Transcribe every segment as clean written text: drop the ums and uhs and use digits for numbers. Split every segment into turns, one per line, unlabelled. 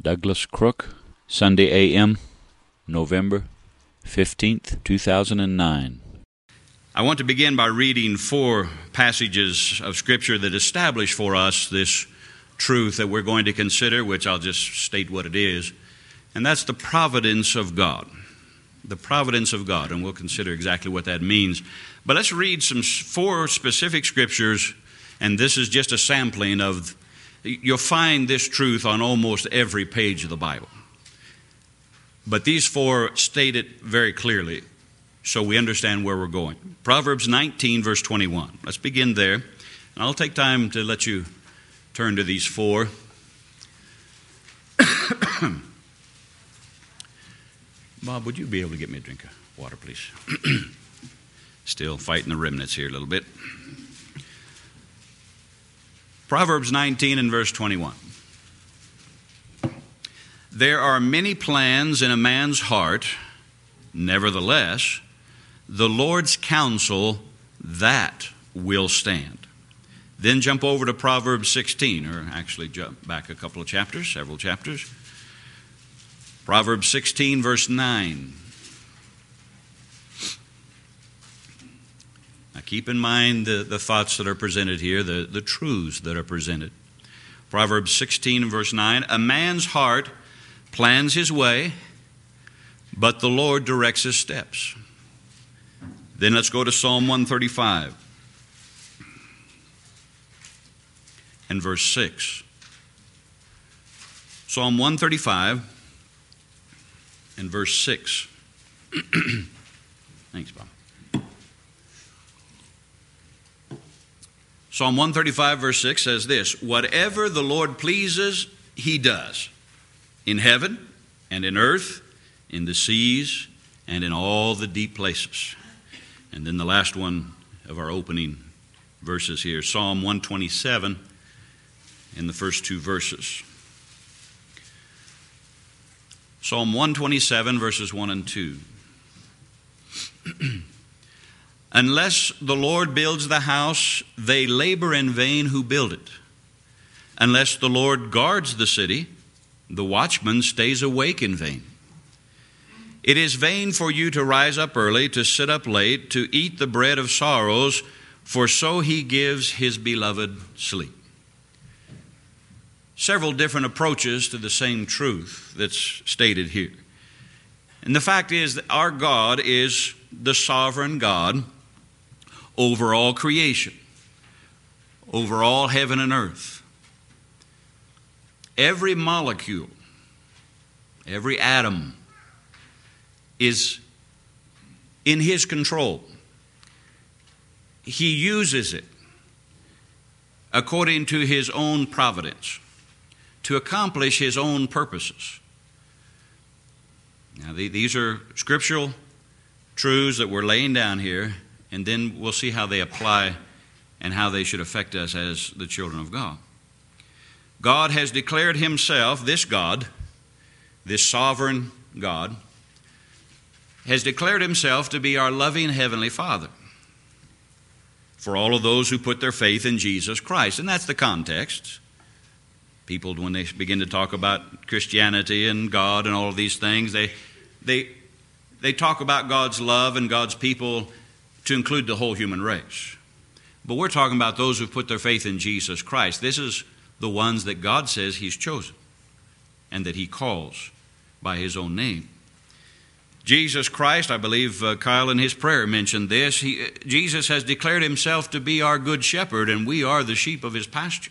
Douglas Crook, Sunday A.M., November 15th, 2009.
I want to begin by reading 4 passages of Scripture that establish for us this truth that we're going to consider, which I'll just state what it is, and that's the providence of God. The providence of God, and we'll consider exactly what that means. But let's read 4 specific Scriptures, and this is just a sampling of. You'll find this truth on almost every page of the Bible. But these 4 state it very clearly so we understand where we're going. Proverbs 19, verse 21. Let's begin there. And I'll take time to let you turn to these 4. Bob, would you be able to get me a drink of water, please? Still fighting the remnants here a little bit. Proverbs 19 and verse 21. There are many plans in a man's heart, nevertheless, the Lord's counsel, that will stand. Then jump over to Proverbs 16, or actually jump back a couple of chapters, several chapters. Proverbs 16, verse 9. Now keep in mind the thoughts that are presented here, the truths that are presented. Proverbs 16 and verse 9, a man's heart plans his way, but the Lord directs his steps. Then let's go to Psalm 135 and verse 6. Psalm 135 and verse 6. Thanks, Bob. Psalm 135, verse 6 says this, whatever the Lord pleases, He does, in heaven and in earth, in the seas, and in all the deep places. And then the last one of our opening verses here, Psalm 127, in the first 2 verses. Psalm 127, verses 1 and 2. Unless the Lord builds the house, they labor in vain who build it. Unless the Lord guards the city, the watchman stays awake in vain. It is vain for you to rise up early, to sit up late, to eat the bread of sorrows, for so He gives His beloved sleep. Several different approaches to the same truth that's stated here. And the fact is that our God is the sovereign God over all creation, over all heaven and earth. Every molecule, every atom is in His control. He uses it according to His own providence to accomplish His own purposes. Now, these are scriptural truths that we're laying down here, and then we'll see how they apply and how they should affect us as the children of God. God has declared Himself, this God, this sovereign God, has declared Himself to be our loving Heavenly Father for all of those who put their faith in Jesus Christ. And that's the context. People, when they begin to talk about Christianity and God and all of these things, they talk about God's love and God's people to include the whole human race. But we're talking about those who put their faith in Jesus Christ. This is the ones that God says He's chosen and that He calls by His own name. Jesus Christ, I believe Kyle in his prayer mentioned this, Jesus has declared Himself to be our good shepherd, and we are the sheep of His pasture.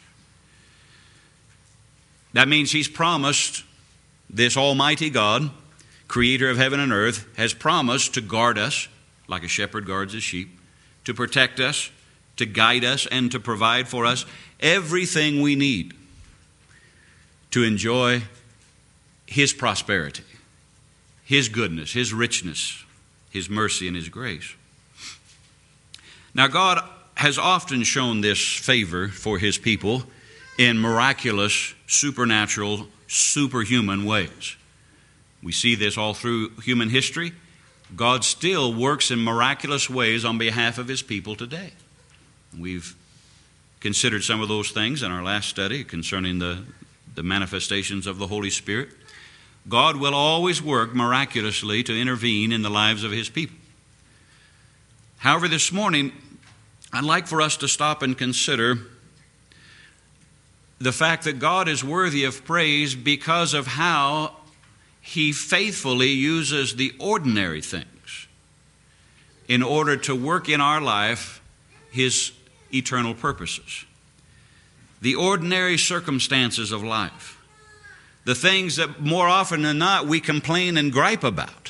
That means He's promised, this almighty God, creator of heaven and earth, has promised to guard us like a shepherd guards his sheep, to protect us, to guide us, and to provide for us everything we need to enjoy His prosperity, His goodness, His richness, His mercy, and His grace. Now, God has often shown this favor for His people in miraculous, supernatural, superhuman ways. We see this all through human history. God still works in miraculous ways on behalf of His people today. We've considered some of those things in our last study concerning the the manifestations of the Holy Spirit, God will always work miraculously to intervene in the lives of His people. However, this morning, I'd like for us to stop and consider the fact that God is worthy of praise because of how He faithfully uses the ordinary things in order to work in our life His eternal purposes. The ordinary circumstances of life, the things that more often than not we complain and gripe about.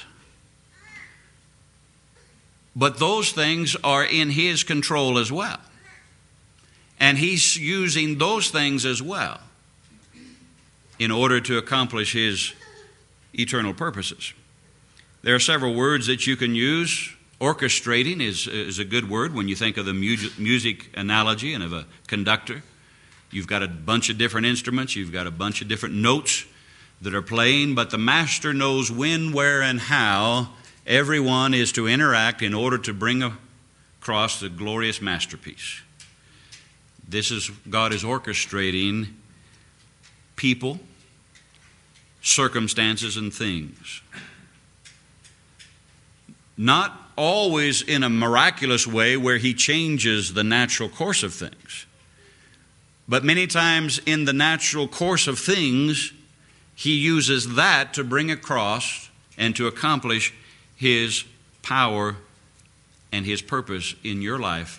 But those things are in His control as well. And He's using those things as well in order to accomplish His eternal purposes. There are several words that you can use. Orchestrating is a good word when you think of the music analogy and of a conductor. You've got a bunch of different instruments. You've got a bunch of different notes that are playing, but the master knows when, where, and how everyone is to interact in order to bring across the glorious masterpiece. God is orchestrating people, circumstances, and things. Not always in a miraculous way where He changes the natural course of things, but many times in the natural course of things, He uses that to bring across and to accomplish His power and His purpose in your life,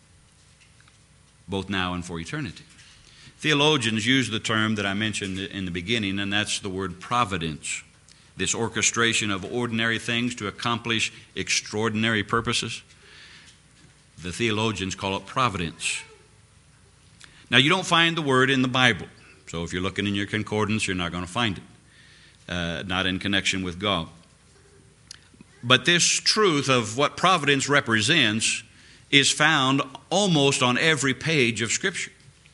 both now and for eternity. Theologians use the term that I mentioned in the beginning, and that's the word providence. This orchestration of ordinary things to accomplish extraordinary purposes. The theologians call it providence. Now, you don't find the word in the Bible. So if you're looking in your concordance, you're not going to find it. Not in connection with God. But this truth of what providence represents is found almost on every page of Scripture.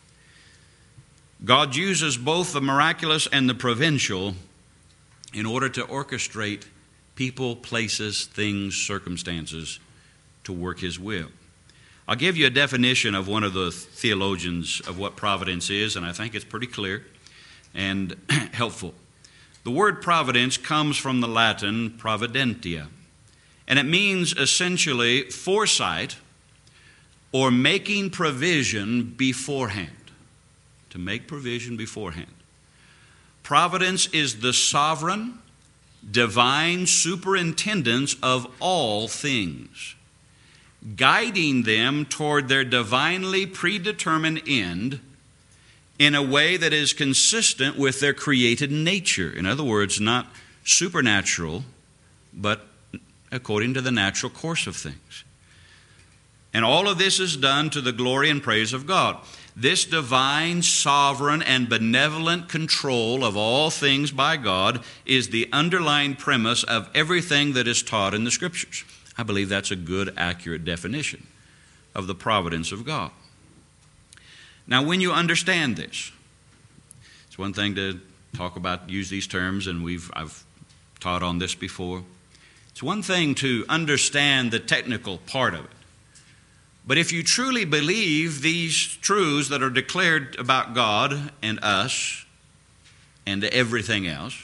God uses both the miraculous and the providential in order to orchestrate people, places, things, circumstances to work His will. I'll give you a definition of one of the theologians of what providence is, and I think it's pretty clear and helpful. The word providence comes from the Latin providentia, and it means essentially foresight or making provision beforehand. To make provision beforehand. Providence is the sovereign, divine superintendence of all things, guiding them toward their divinely predetermined end in a way that is consistent with their created nature. In other words, not supernatural, but according to the natural course of things. And all of this is done to the glory and praise of God. This divine, sovereign, and benevolent control of all things by God is the underlying premise of everything that is taught in the Scriptures. I believe that's a good, accurate definition of the providence of God. Now, when you understand this, it's one thing to talk about, use these terms, and I've taught on this before. It's one thing to understand the technical part of it. But if you truly believe these truths that are declared about God and us and everything else,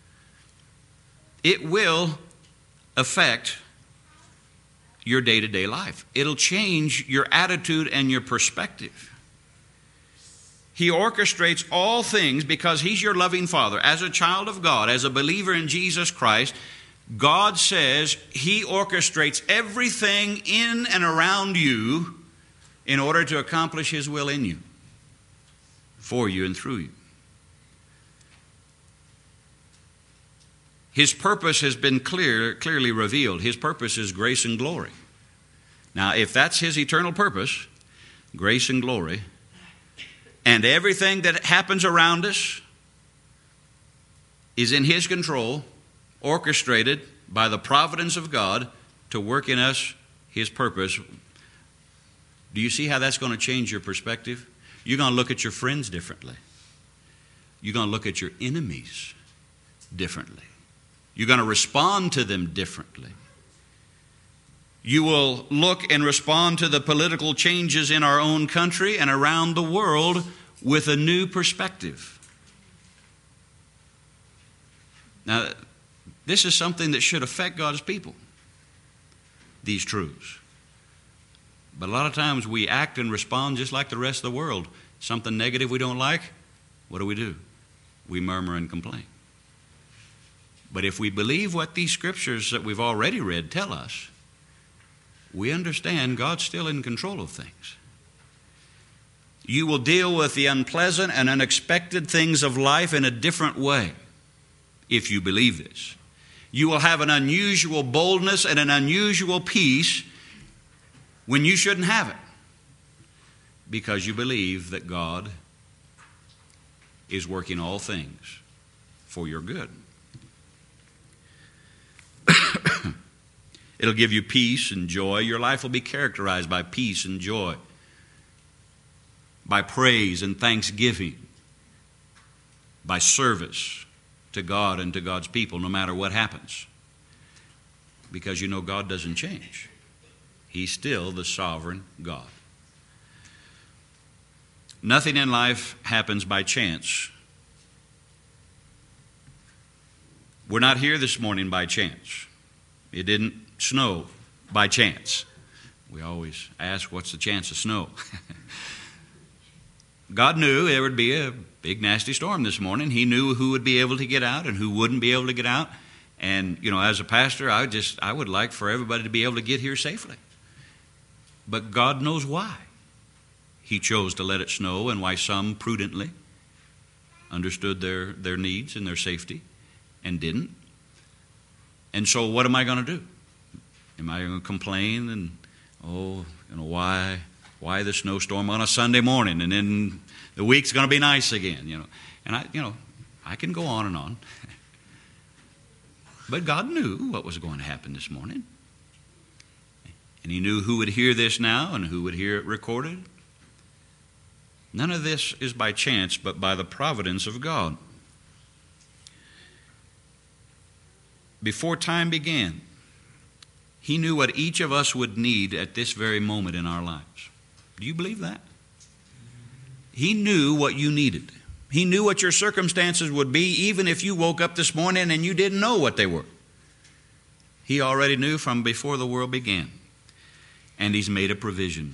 it will affect your day-to-day life. It'll change your attitude and your perspective. He orchestrates all things because He's your loving Father. As a child of God, as a believer in Jesus Christ, God says He orchestrates everything in and around you in order to accomplish His will in you, for you and through you. His purpose has been clearly revealed. His purpose is grace and glory. Now, if that's His eternal purpose, grace and glory, and everything that happens around us is in His control, orchestrated by the providence of God to work in us His purpose. Do you see how that's going to change your perspective? You're going to look at your friends differently. You're going to look at your enemies differently. You're going to respond to them differently. You will look and respond to the political changes in our own country and around the world with a new perspective. Now, this is something that should affect God's people, these truths. But a lot of times we act and respond just like the rest of the world. Something negative we don't like, what do? We murmur and complain. But if we believe what these scriptures that we've already read tell us, we understand God's still in control of things. You will deal with the unpleasant and unexpected things of life in a different way if you believe this. You will have an unusual boldness and an unusual peace when you shouldn't have it, because you believe that God is working all things for your good. It'll give you peace and joy. Your life will be characterized by peace and joy, by praise and thanksgiving, by service to God and to God's people, no matter what happens. Because you know God doesn't change. He's still the sovereign God. Nothing in life happens by chance. We're not here this morning by chance. It didn't snow by chance. We always ask, what's the chance of snow? God knew there would be a big nasty storm this morning. He knew who would be able to get out and who wouldn't be able to get out. And, as a pastor, I would like for everybody to be able to get here safely. But God knows why He chose to let it snow, and why some prudently understood their needs and their safety and didn't. And so what am I going to do? Am I going to complain and, why the snowstorm on a Sunday morning, and then the week's going to be nice again, And I can go on and on. But God knew what was going to happen this morning. And He knew who would hear this now and who would hear it recorded. None of this is by chance, but by the providence of God. Before time began, He knew what each of us would need at this very moment in our lives. Do you believe that? He knew what you needed. He knew what your circumstances would be, even if you woke up this morning and you didn't know what they were. He already knew from before the world began. And He's made a provision.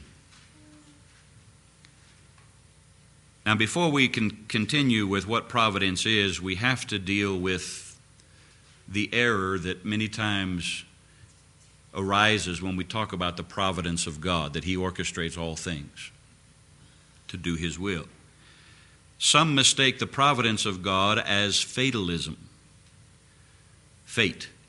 Now, before we can continue with what providence is, we have to deal with the error that many times arises when we talk about the providence of God, that He orchestrates all things to do His will. Some mistake the providence of God as fatalism, fate.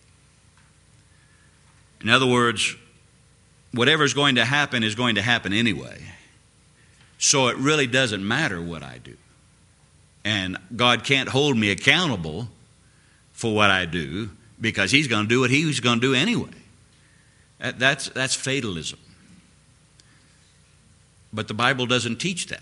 In other words, whatever's going to happen is going to happen anyway. So it really doesn't matter what I do. And God can't hold me accountable for what I do, because He's going to do what He's going to do anyway. That's fatalism. But the Bible doesn't teach that.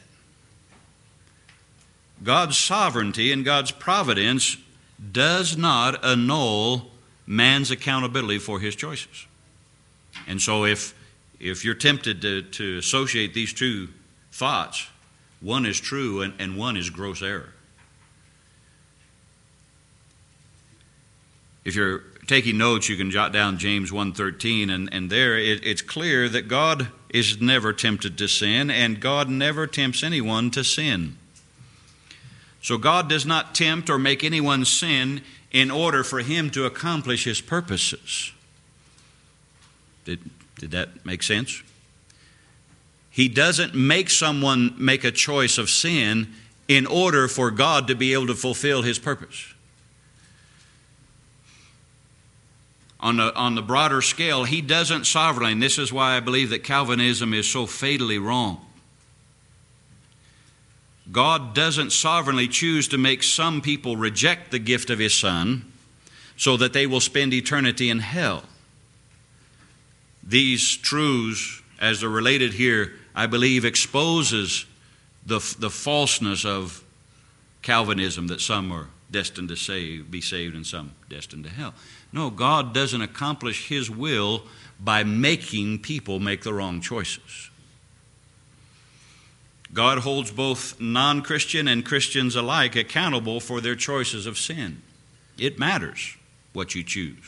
God's sovereignty and God's providence does not annul man's accountability for his choices. And so if you're tempted to associate these two thoughts, one is true and one is gross error. If you're taking notes, you can jot down James 1:13, and there it's clear that God is never tempted to sin, and God never tempts anyone to sin. So God does not tempt or make anyone sin in order for Him to accomplish His purposes. Did that make sense? He doesn't make someone make a choice of sin in order for God to be able to fulfill His purpose. On the broader scale, He doesn't sovereignly, and this is why I believe that Calvinism is so fatally wrong. God doesn't sovereignly choose to make some people reject the gift of His Son so that they will spend eternity in hell. These truths, as they're related here, I believe exposes the falseness of Calvinism, that some are destined to be saved and some destined to hell. No, God doesn't accomplish His will by making people make the wrong choices. God holds both non-Christian and Christians alike accountable for their choices of sin. It matters what you choose.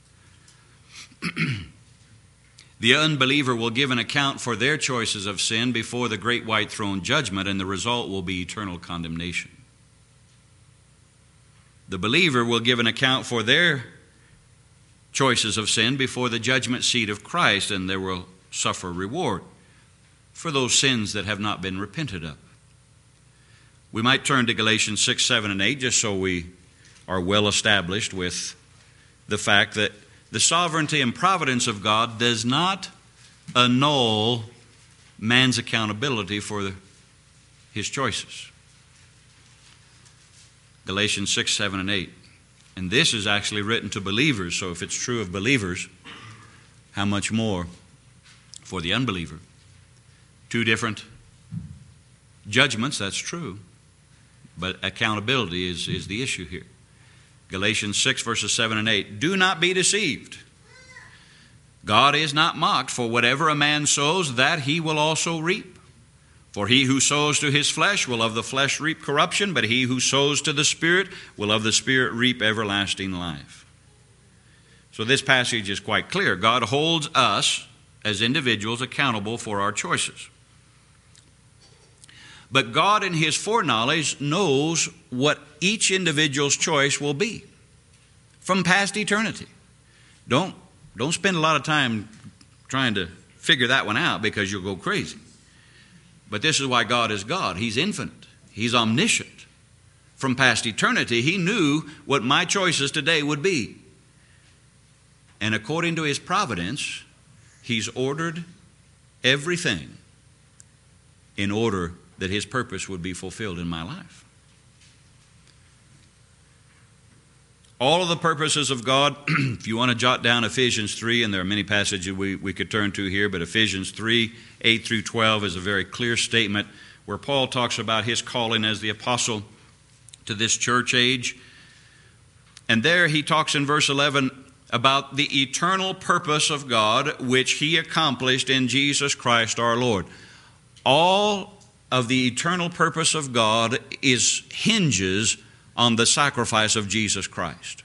The unbeliever will give an account for their choices of sin before the great white throne judgment, and the result will be eternal condemnation. The believer will give an account for their choices of sin before the judgment seat of Christ, and they will suffer reward for those sins that have not been repented of. We might turn to Galatians 6, 7, and 8 just so we are well established with the fact that the sovereignty and providence of God does not annul man's accountability for his choices. Galatians 6, 7, and 8. And this is actually written to believers, so if it's true of believers, how much more for the unbeliever? Two different judgments, that's true, but accountability is the issue here. Galatians 6, verses 7 and 8. Do not be deceived. God is not mocked, for whatever a man sows, that he will also reap. For he who sows to his flesh will of the flesh reap corruption, but he who sows to the Spirit will of the Spirit reap everlasting life. So this passage is quite clear. God holds us as individuals accountable for our choices. But God in His foreknowledge knows what each individual's choice will be from past eternity. Don't spend a lot of time trying to figure that one out because you'll go crazy. But this is why God is God. He's infinite. He's omniscient. From past eternity, He knew what my choices today would be. And according to His providence, He's ordered everything in order that His purpose would be fulfilled in my life. All of the purposes of God, if you want to jot down Ephesians 3, and there are many passages we could turn to here, but Ephesians 3, 8 through 12 is a very clear statement where Paul talks about his calling as the apostle to this church age. And there he talks in verse 11 about the eternal purpose of God, which He accomplished in Jesus Christ our Lord. All of the eternal purpose of God hinges on the sacrifice of Jesus Christ.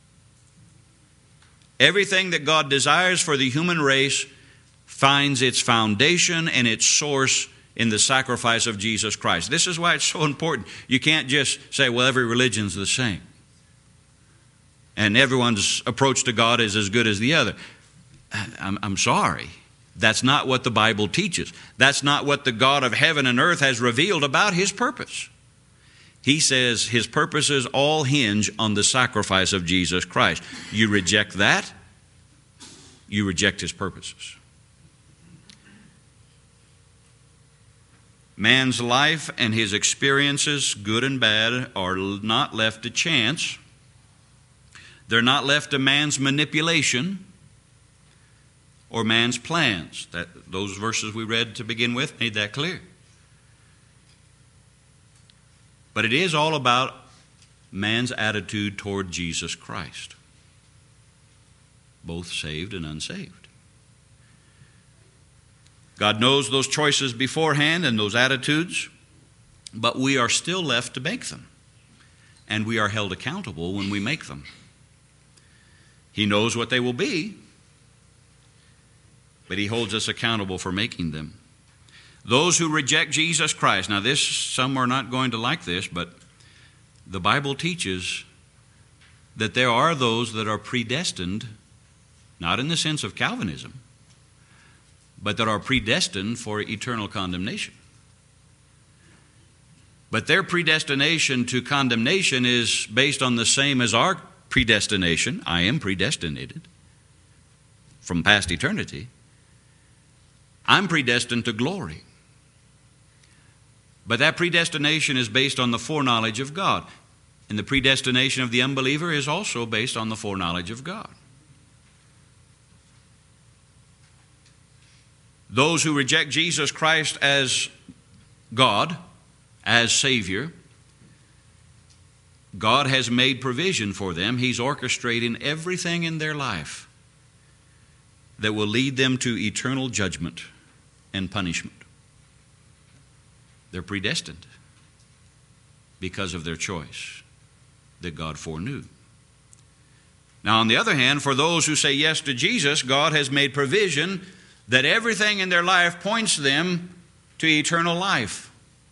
Everything that God desires for the human race finds its foundation and its source in the sacrifice of Jesus Christ. This is why it's so important. You can't just say, well, every religion's the same, and everyone's approach to God is as good as the other. I'm sorry. That's not what the Bible teaches. That's not what the God of heaven and earth has revealed about His purpose. He says His purposes all hinge on the sacrifice of Jesus Christ. You reject that, you reject His purposes. Man's life and his experiences, good and bad, are not left to chance. They're not left to man's manipulation or man's plans. Those verses we read to begin with made that clear. But it is all about man's attitude toward Jesus Christ, both saved and unsaved. God knows those choices beforehand and those attitudes, but we are still left to make them, and we are held accountable when we make them. He knows what they will be, but He holds us accountable for making them. Those who reject Jesus Christ, now some are not going to like this, but the Bible teaches that there are those that are predestined, not in the sense of Calvinism, but that are predestined for eternal condemnation. But their predestination to condemnation is based on the same as our predestination. I am predestinated from past eternity. I'm predestined to glory. But that predestination is based on the foreknowledge of God. And the predestination of the unbeliever is also based on the foreknowledge of God. Those who reject Jesus Christ as God, as Savior, God has made provision for them. He's orchestrating everything in their life that will lead them to eternal judgment and punishment. They're predestined because of their choice that God foreknew. Now, on the other hand, for those who say yes to Jesus, God has made provision that everything in their life points them to eternal life.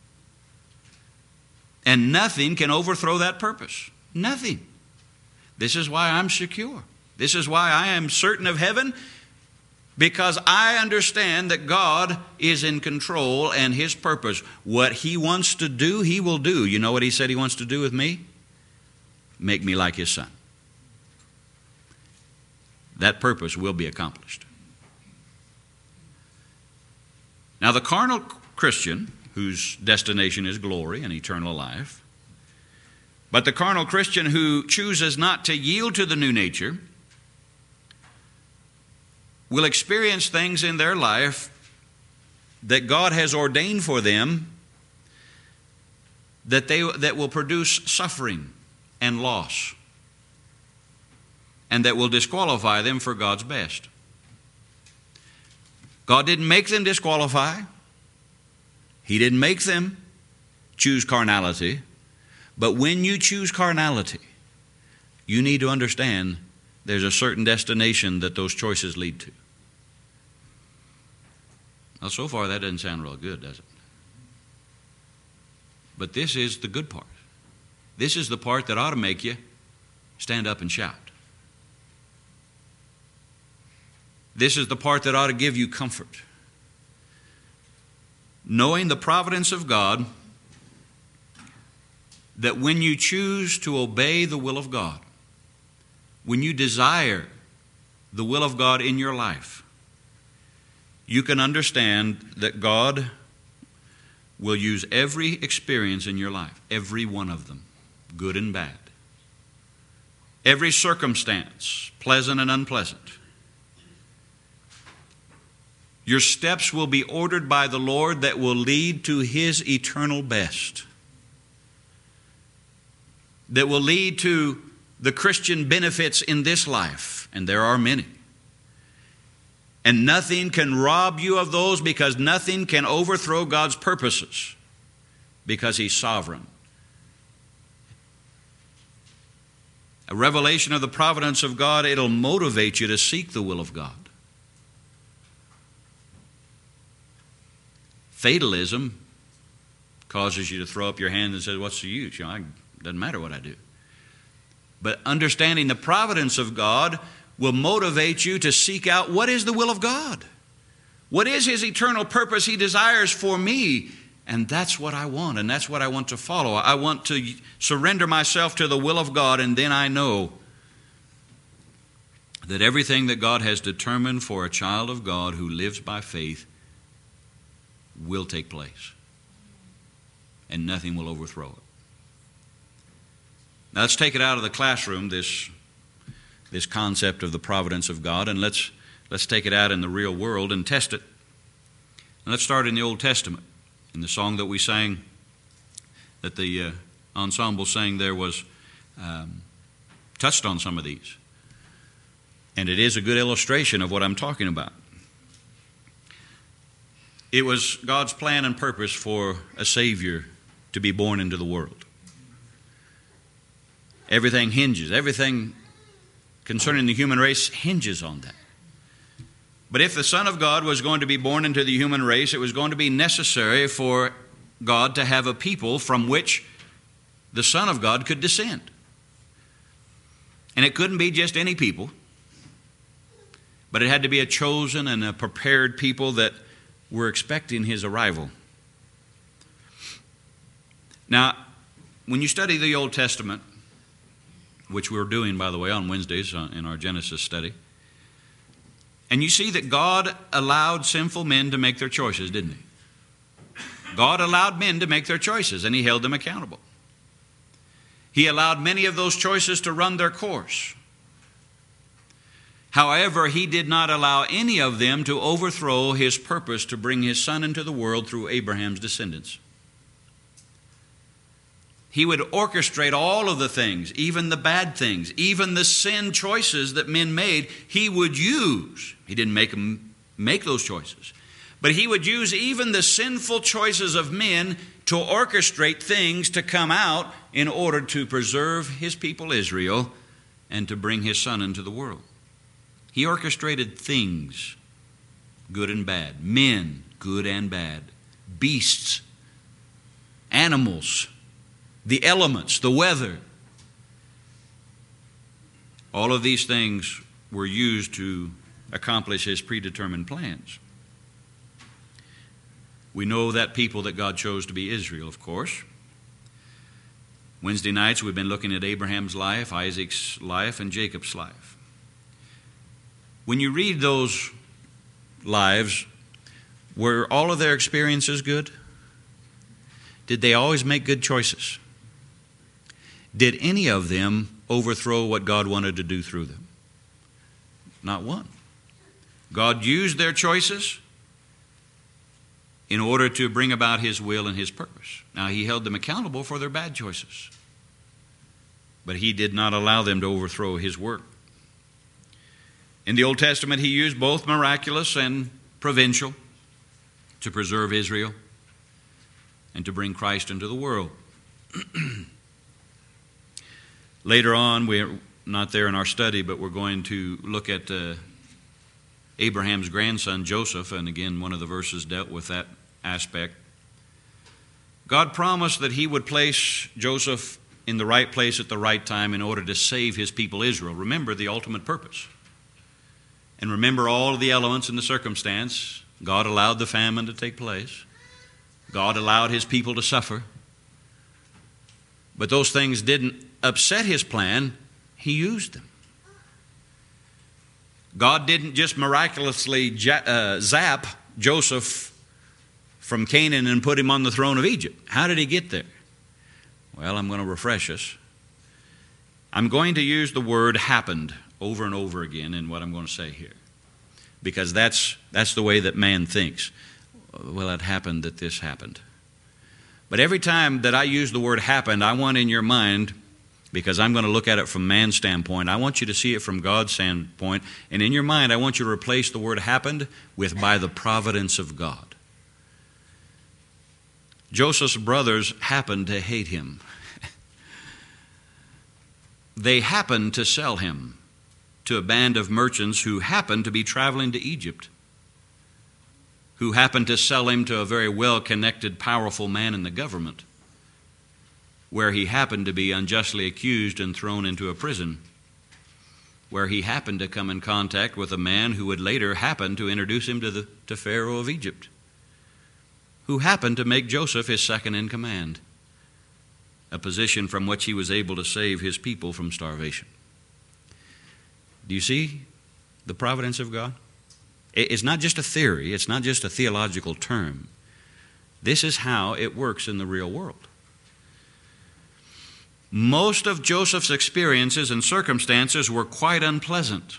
And nothing can overthrow that purpose. Nothing. This is why I'm secure. This is why I am certain of heaven, because I understand that God is in control and His purpose. What He wants to do, He will do. You know what He said He wants to do with me? Make me like His Son. That purpose will be accomplished. Now, the carnal Christian, whose destination is glory and eternal life, but the carnal Christian who chooses not to yield to the new nature will experience things in their life that God has ordained for them that will produce suffering and loss, and that will disqualify them for God's best. God didn't make them disqualify. He didn't make them choose carnality. But when you choose carnality, you need to understand there's a certain destination that those choices lead to. Now, so far, that doesn't sound real good, does it? But this is the good part. This is the part that ought to make you stand up and shout. This is the part that ought to give you comfort. Knowing the providence of God, that when you choose to obey the will of God, when you desire the will of God in your life, you can understand that God will use every experience in your life, every one of them, good and bad, every circumstance, pleasant and unpleasant. Your steps will be ordered by the Lord that will lead to His eternal best, that will lead to the Christian benefits in this life, and there are many. And nothing can rob you of those, because nothing can overthrow God's purposes, because He's sovereign. A revelation of the providence of God, it'll motivate you to seek the will of God. Fatalism causes you to throw up your hands and say, what's the use? It doesn't matter what I do. But understanding the providence of God will motivate you to seek out what is the will of God. What is His eternal purpose He desires for me? And that's what I want, and that's what I want to follow. I want to surrender myself to the will of God, and then I know that everything that God has determined for a child of God who lives by faith will take place, and nothing will overthrow it. Now let's take it out of the classroom, this concept of the providence of God, and let's take it out in the real world and test it. And let's start in the Old Testament. In the song that we sang, that the ensemble sang there, was touched on some of these. And it is a good illustration of what I'm talking about. It was God's plan and purpose for a Savior to be born into the world. Everything concerning the human race hinges on that. But if the Son of God was going to be born into the human race, it was going to be necessary for God to have a people from which the Son of God could descend. And it couldn't be just any people, but it had to be a chosen and a prepared people that were expecting His arrival. Now, when you study the Old Testament, which we're doing, by the way, on Wednesdays in our Genesis study, and you see that God allowed sinful men to make their choices, didn't He? God allowed men to make their choices, and He held them accountable. He allowed many of those choices to run their course. However, He did not allow any of them to overthrow His purpose to bring His Son into the world through Abraham's descendants. He would orchestrate all of the things, even the bad things, even the sin choices that men made, He would use. He didn't make them make those choices. But He would use even the sinful choices of men to orchestrate things to come out in order to preserve His people Israel and to bring his Son into the world. He orchestrated things, good and bad, men, good and bad, beasts, animals, the elements, the weather. All of these things were used to accomplish his predetermined plans. We know that people that God chose to be Israel, of course. Wednesday nights we've been looking at Abraham's life, Isaac's life, and Jacob's life. When you read those lives, were all of their experiences good? Did they always make good choices? Did any of them overthrow what God wanted to do through them? Not one. God used their choices in order to bring about his will and his purpose. Now, he held them accountable for their bad choices, but he did not allow them to overthrow his work. In the Old Testament, he used both miraculous and provincial to preserve Israel and to bring Christ into the world. Later on, we're not there in our study, but we're going to look at Abraham's grandson, Joseph, and again, one of the verses dealt with that aspect. God promised that he would place Joseph in the right place at the right time in order to save his people Israel. Remember the ultimate purpose. And remember all of the elements in the circumstance. God allowed the famine to take place. God allowed his people to suffer. But those things didn't upset his plan. He used them. God didn't just miraculously zap Joseph from Canaan and put him on the throne of Egypt. How did he get there? Well, I'm going to refresh us. I'm going to use the word happened over and over again in what I'm going to say here, because that's the way that man thinks. Well, it happened that this happened. But every time that I use the word happened, I want in your mind, because I'm going to look at it from man's standpoint, I want you to see it from God's standpoint. And in your mind, I want you to replace the word happened with by the providence of God. Joseph's brothers happened to hate him. They happened to sell him to a band of merchants who happened to be traveling to Egypt, who happened to sell him to a very well-connected, powerful man in the government, where he happened to be unjustly accused and thrown into a prison, where he happened to come in contact with a man who would later happen to introduce him to Pharaoh of Egypt, who happened to make Joseph his second in command, a position from which he was able to save his people from starvation. Do you see the providence of God? It's not just a theory. It's not just a theological term. This is how it works in the real world. Most of Joseph's experiences and circumstances were quite unpleasant.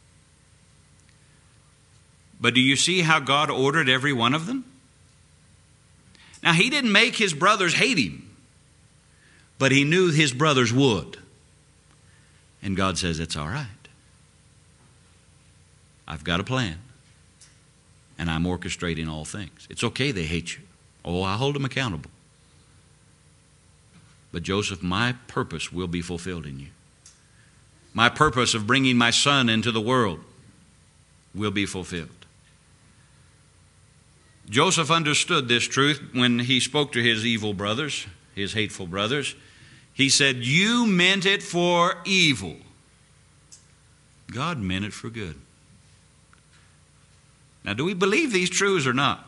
But do you see how God ordered every one of them? Now, he didn't make his brothers hate him, but he knew his brothers would. And God says, it's all right. I've got a plan, and I'm orchestrating all things. It's okay they hate you. Oh, I'll hold them accountable. But Joseph, my purpose will be fulfilled in you. My purpose of bringing my son into the world will be fulfilled. Joseph understood this truth when he spoke to his evil brothers, his hateful brothers. He said, you meant it for evil. God meant it for good. Now, do we believe these truths or not?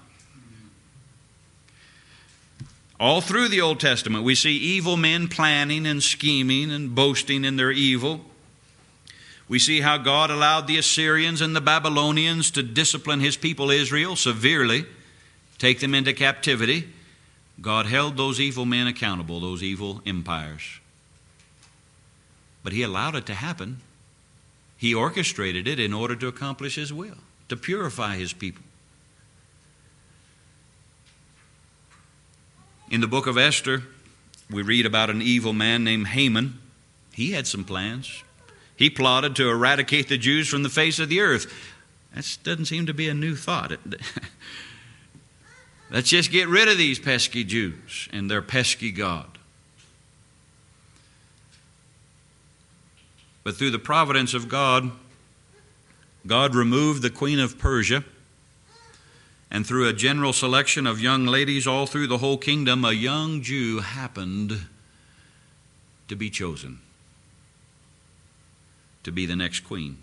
All through the Old Testament, we see evil men planning and scheming and boasting in their evil. We see how God allowed the Assyrians and the Babylonians to discipline his people Israel severely, take them into captivity. God held those evil men accountable, those evil empires. But he allowed it to happen. He orchestrated it in order to accomplish his will, to purify his people. In the book of Esther, we read about an evil man named Haman. He had some plans. He plotted to eradicate the Jews from the face of the earth. That doesn't seem to be a new thought. Let's just get rid of these pesky Jews and their pesky God. But through the providence of God, God removed the queen of Persia, and through a general selection of young ladies all through the whole kingdom, a young Jew happened to be chosen to be the next queen.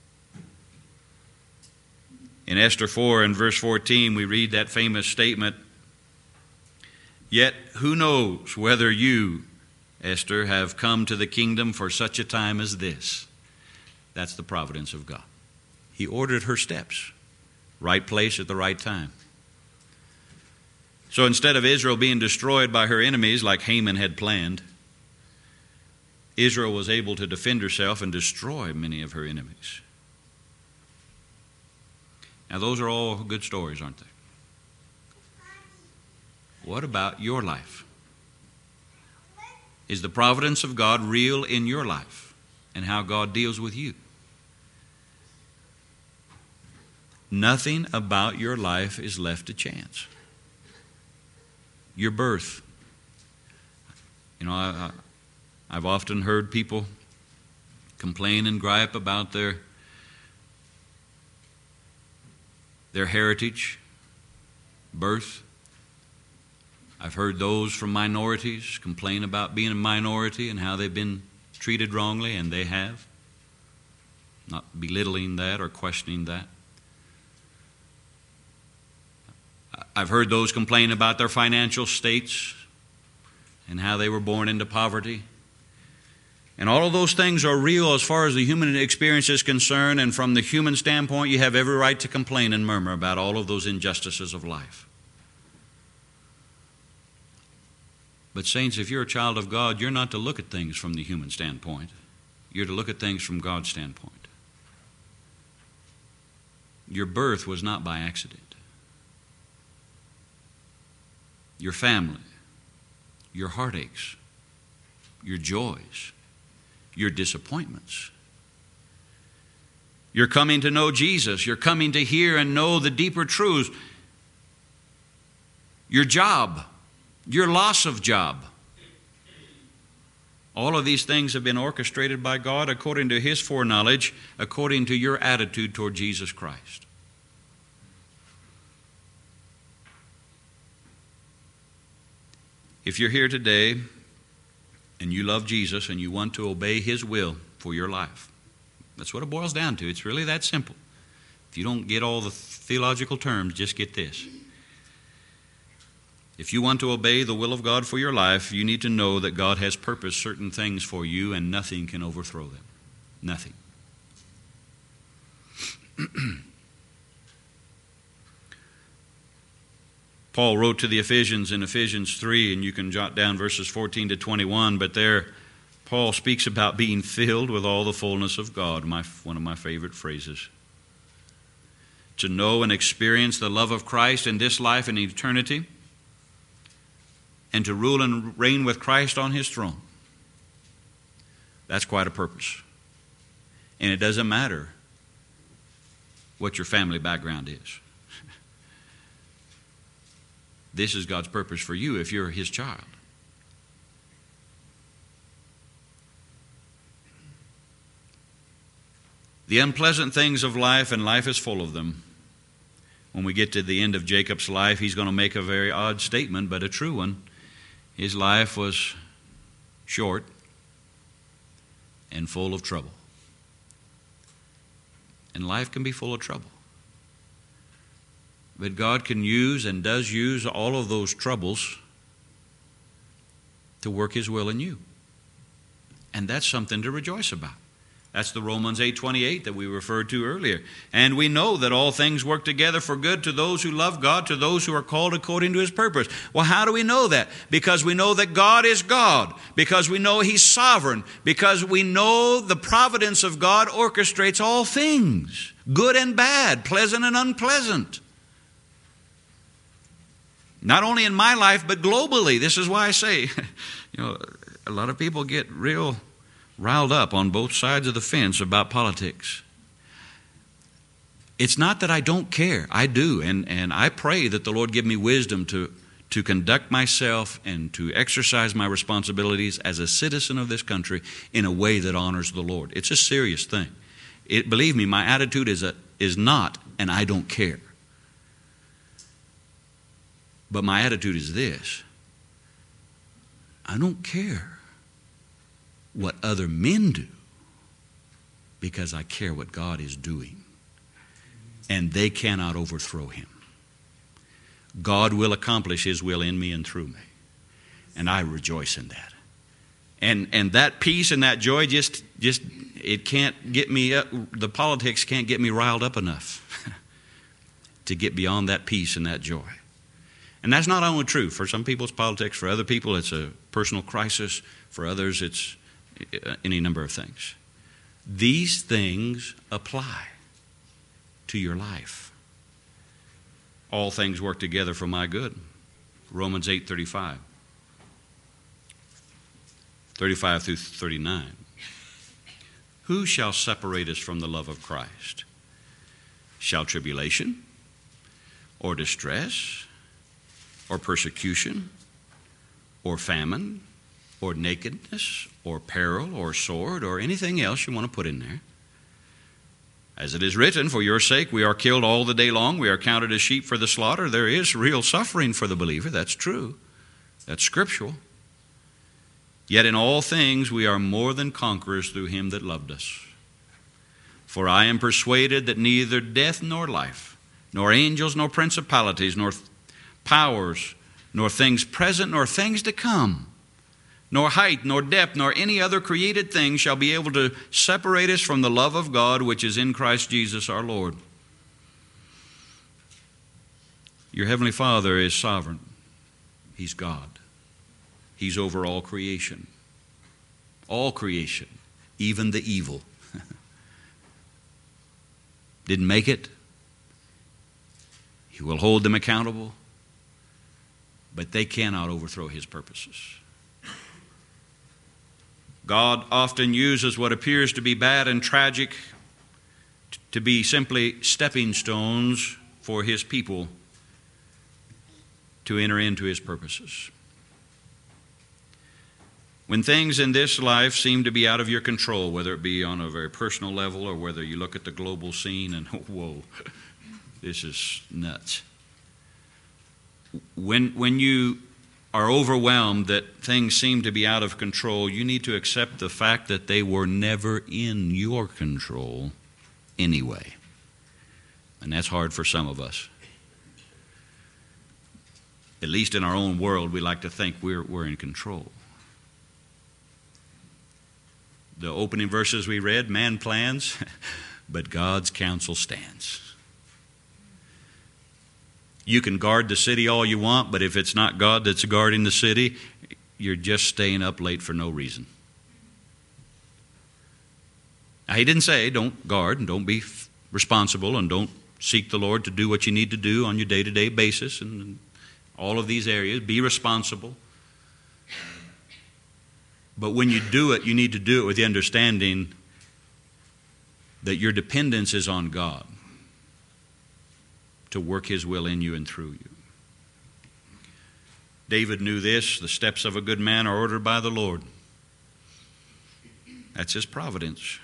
In Esther 4 and verse 14, we read that famous statement, "Yet who knows whether you, Esther, have come to the kingdom for such a time as this?" That's the providence of God. He ordered her steps, right place at the right time. So instead of Israel being destroyed by her enemies like Haman had planned, Israel was able to defend herself and destroy many of her enemies. Now, those are all good stories, aren't they? What about your life? Is the providence of God real in your life and how God deals with you? Nothing about your life is left to chance. Your birth. You know, I've often heard people complain and gripe about their heritage, birth. I've heard those from minorities complain about being a minority and how they've been treated wrongly, and they have. Not belittling that or questioning that. I've heard those complain about their financial states and how they were born into poverty. And all of those things are real as far as the human experience is concerned, and from the human standpoint, you have every right to complain and murmur about all of those injustices of life. But saints, if you're a child of God, you're not to look at things from the human standpoint. You're to look at things from God's standpoint. Your birth was not by accident. Your family, your heartaches, your joys, your disappointments. You're coming to know Jesus. You're coming to hear and know the deeper truths. Your job, your loss of job. All of these things have been orchestrated by God according to His foreknowledge, according to your attitude toward Jesus Christ. If you're here today and you love Jesus and you want to obey His will for your life, that's what it boils down to. It's really that simple. If you don't get all the theological terms, just get this. If you want to obey the will of God for your life, you need to know that God has purposed certain things for you and nothing can overthrow them. Nothing. Paul wrote to the Ephesians in Ephesians 3, and you can jot down verses 14 to 21, but there Paul speaks about being filled with all the fullness of God, one of my favorite phrases. To know and experience the love of Christ in this life and eternity, and to rule and reign with Christ on His throne. That's quite a purpose. And it doesn't matter what your family background is. This is God's purpose for you if you're His child. The unpleasant things of life, and life is full of them. When we get to the end of Jacob's life, he's going to make a very odd statement, but a true one. His life was short and full of trouble. And life can be full of trouble. But God can use and does use all of those troubles to work His will in you. And that's something to rejoice about. That's the Romans 8:28 that we referred to earlier. And we know that all things work together for good to those who love God, to those who are called according to His purpose. Well, how do we know that? Because we know that God is God. Because we know He's sovereign. Because we know the providence of God orchestrates all things, good and bad, pleasant and unpleasant. Not only in my life, but globally. This is why I say, a lot of people get real riled up on both sides of the fence about politics. It's not that I don't care. I do. And I pray that the Lord give me wisdom to to conduct myself and to exercise my responsibilities as a citizen of this country in a way that honors the Lord. It's a serious thing. Believe me, my attitude is not, and I don't care. But my attitude is this: I don't care what other men do, because I care what God is doing. And they cannot overthrow Him. God will accomplish His will in me and through me. And I rejoice in that. And that peace and that joy just it can't get me up. The politics can't get me riled up enough to get beyond that peace and that joy. And that's not only true. For some people it's politics. For other people it's a personal crisis. For others it's any number of things. These things apply to your life. All things work together for my good. Romans 8:35. 35 through 39. Who shall separate us from the love of Christ? Shall tribulation, or distress, or persecution, or famine, or nakedness, or peril, or sword, or anything else you want to put in there? As it is written, for your sake we are killed all the day long. We are counted as sheep for the slaughter. There is real suffering for the believer. That's true. That's scriptural. Yet in all things we are more than conquerors through Him that loved us. For I am persuaded that neither death nor life, nor angels nor principalities, nor powers, nor things present, nor things to come, nor height, nor depth, nor any other created thing shall be able to separate us from the love of God which is in Christ Jesus our Lord. Your Heavenly Father is sovereign. He's God. He's over all creation. All creation, even the evil. Didn't make it. He will hold them accountable. But they cannot overthrow His purposes. God often uses what appears to be bad and tragic to be simply stepping stones for His people to enter into His purposes. When things in this life seem to be out of your control, whether it be on a very personal level or whether you look at the global scene and, whoa, this is nuts. When you are overwhelmed that things seem to be out of control, you need to accept the fact that they were never in your control anyway. And that's hard for some of us. At least in our own world, we like to think we're in control. The opening verses we read, man plans, but God's counsel stands. You can guard the city all you want, but if it's not God that's guarding the city, you're just staying up late for no reason. Now, He didn't say don't guard and don't be responsible and don't seek the Lord to do what you need to do on your day-to-day basis and all of these areas. Be responsible. But when you do it, you need to do it with the understanding that your dependence is on God to work His will in you and through you. David knew this: the steps of a good man are ordered by the Lord. That's His providence.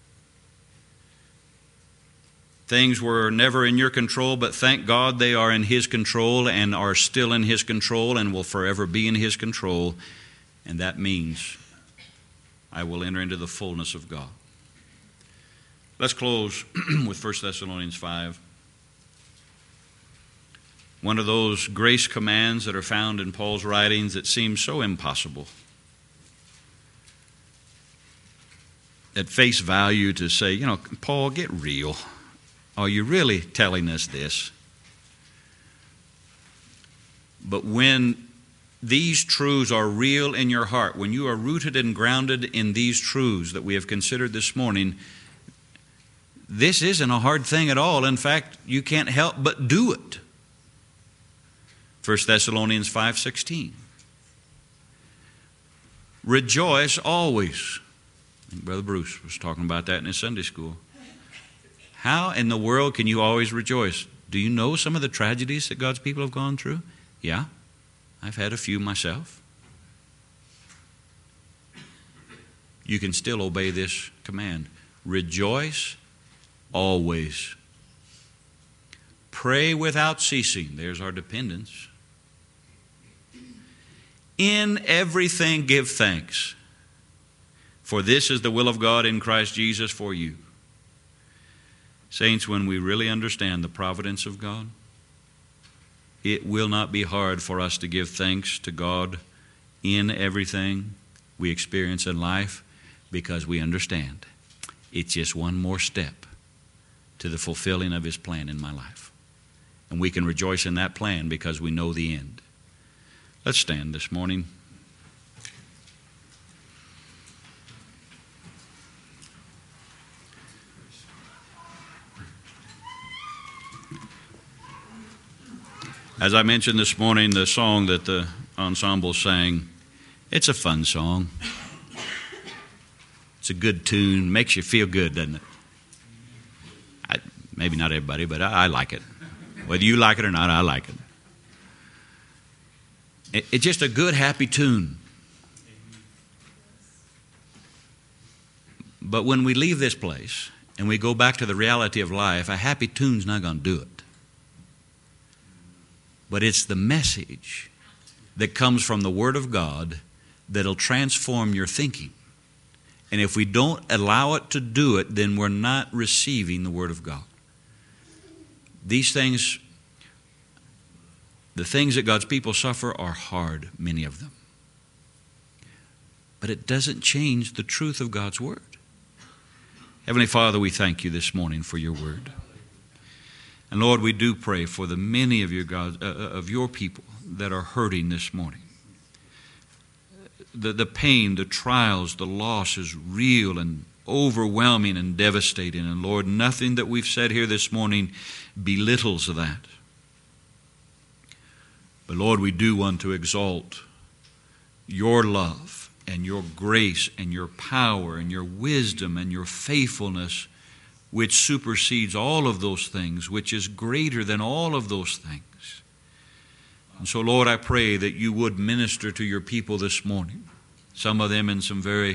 Things were never in your control, but thank God they are in His control and are still in His control and will forever be in His control. And that means I will enter into the fullness of God. Let's close with 1 Thessalonians 5. One of those grace commands that are found in Paul's writings that seem so impossible. At face value to say, Paul, get real. Are you really telling us this? But when these truths are real in your heart, when you are rooted and grounded in these truths that we have considered this morning, this isn't a hard thing at all. In fact, you can't help but do it. 1 Thessalonians 5:16. Rejoice always. I think Brother Bruce was talking about that in his Sunday school. How in the world can you always rejoice? Do you know some of the tragedies that God's people have gone through? Yeah. I've had a few myself. You can still obey this command. Rejoice always. Pray without ceasing. There's our dependence. In everything give thanks, for this is the will of God in Christ Jesus for you. Saints, when we really understand the providence of God, it will not be hard for us to give thanks to God in everything we experience in life, because we understand it's just one more step to the fulfilling of His plan in my life. And we can rejoice in that plan because we know the end. Let's stand this morning. As I mentioned this morning, the song that the ensemble sang, it's a fun song. It's a good tune, makes you feel good, doesn't it? Maybe not everybody, but I like it. Whether you like it or not, I like it. It's just a good, happy tune. But when we leave this place and we go back to the reality of life, a happy tune's not going to do it. But it's the message that comes from the Word of God that'll transform your thinking. And if we don't allow it to do it, then we're not receiving the Word of God. These things, the things that God's people suffer are hard, many of them. But it doesn't change the truth of God's Word. Heavenly Father, we thank you this morning for your Word. And Lord, we do pray for the many of your people that are hurting this morning. The pain, the trials, the loss is real and overwhelming and devastating. And Lord, nothing that we've said here this morning belittles that. But Lord, we do want to exalt your love and your grace and your power and your wisdom and your faithfulness, which supersedes all of those things, which is greater than all of those things. And so, Lord, I pray that you would minister to your people this morning, some of them in some very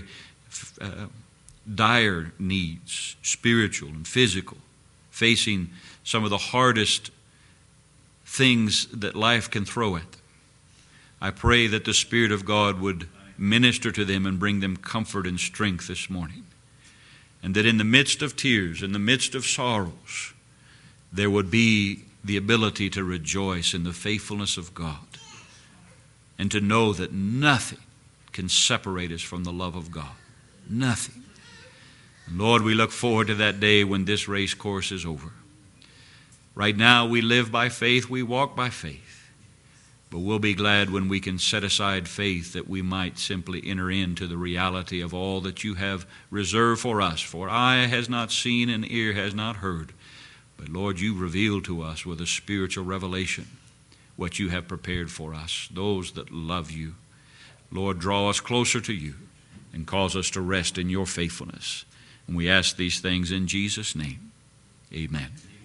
dire needs, spiritual and physical, facing some of the hardest things that life can throw at them. I pray that the Spirit of God would minister to them and bring them comfort and strength this morning. And that in the midst of tears, in the midst of sorrows, there would be the ability to rejoice in the faithfulness of God and to know that nothing can separate us from the love of God. Nothing. And Lord, we look forward to that day when this race course is over. Right now we live by faith, we walk by faith. But we'll be glad when we can set aside faith that we might simply enter into the reality of all that you have reserved for us. For eye has not seen and ear has not heard. But Lord, you reveal to us with a spiritual revelation what you have prepared for us, those that love you. Lord, draw us closer to you and cause us to rest in your faithfulness. And we ask these things in Jesus' name. Amen.